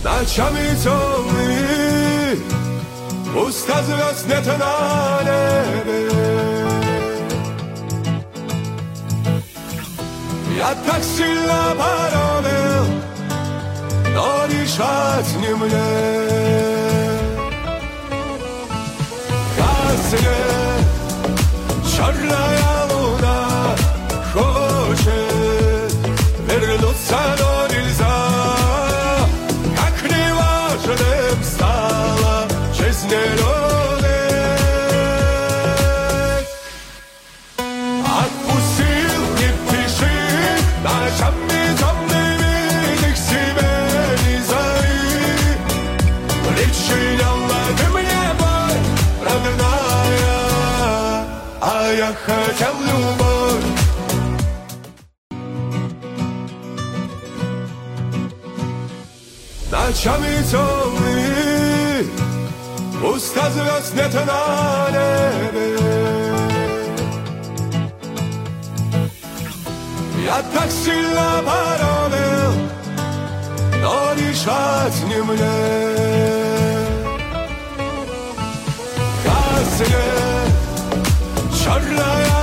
Ночами темные, пусто звезд нет на небе. Я так сильно поробил, но решать не мне. Гаснет черная луна, хочет вернуться, но нельзя. Как неважным стала жизнь люди. Отпустил, не пиши, ночами темными ты к себе не зови. Причиняла ты мне боль, родная, а я хотел любовь. Ночами темные, пусто звезд нет на небе. Я так сильно поробил, но решать не мне. Гаснет черная